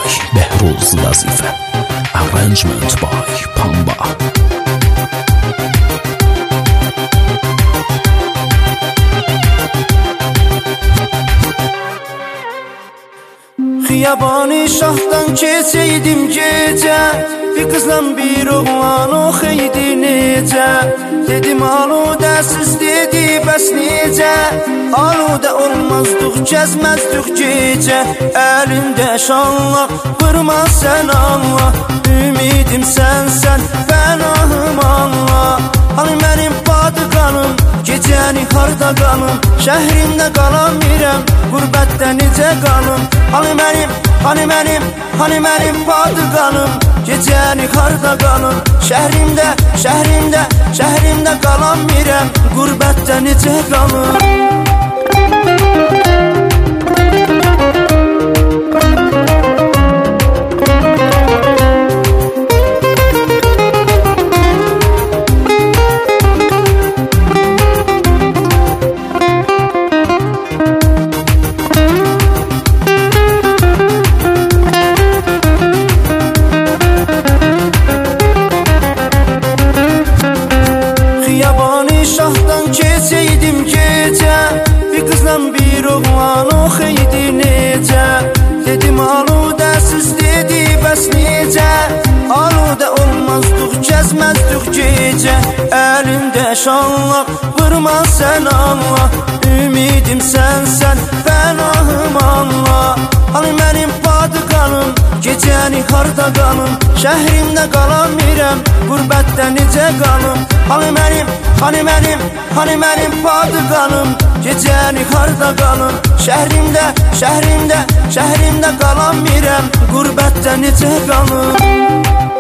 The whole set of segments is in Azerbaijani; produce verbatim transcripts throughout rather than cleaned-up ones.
by Behruz Vazife. Arrangement by Pamba. Xiyabani şahdan keçəydim gecə, bir qızla bir oğlan oxuydu necə. Dedim aludəsiz, dedi bəs necə? Aludə olmazdıq, gəzməzdük gecə. Əlində şanla, vurma sən Allah. Ümidim sənsən, pənahım Allah. Hani mənim badı qanım, gecəni harda qanım. Şəhrimdə qalamirəm, qürbətdə necə qanım. Hani mənim, hani mənim, hani mənim badı qanım, gecəni harda qanım. Şəhrimdə, şəhrimdə, şəhrimdə qalamirəm, qürbətdə necə qanım. Şahdan keçəydim gecə, bir qızla bir oğlan oxuydu necə. Dedim aludəsiz, dedi bəs necə? Aludə olmazdıq, gəzməzdük gecə. Əlində şanla, vurma sən Allah. Ümidim sənsən, pənahım Allah. Hani mənim badı qanım, gecəni harda qanım. Şəhrimdə qalamirəm, qürbətdə necə qanım. Hani mənim, hani mənim, hani mənim badı qanım, gecəni harda qanım. Şəhrimdə, şəhrimdə, şəhrimdə qalamirəm, qürbətdə necə qanım.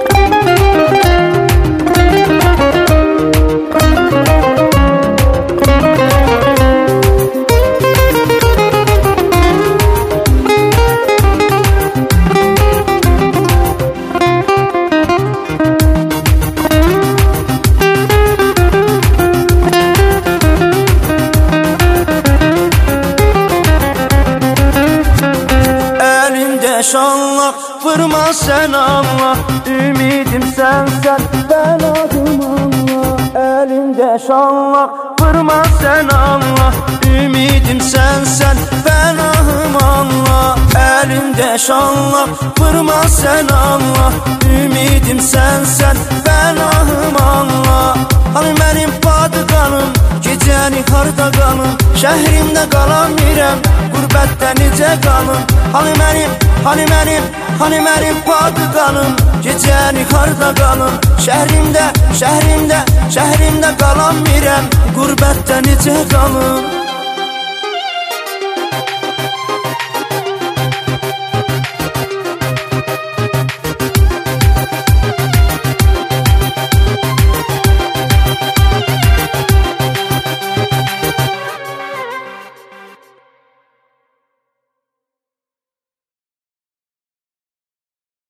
Şanla, vurma sən Allah. Ümidim sənsən, pənahım Allah. Əlində şanla, vurma sən Allah. Ümidim sənsən, pənahım Allah. Əlində şanla, vurma sən Allah. Ümidim sənsən, pənahım Allah. Hani mənim badı qanım, gecəni harda qanım. Şəhrimdə qalamirəm, qürbətdə necə qanım. Hani mənim, hani mənim, hani mənim badı qanım, gecəni harda qanım. Şəhrimdə, şəhrimdə, şəhrimdə qalamirəm, qürbətdə necə qanım.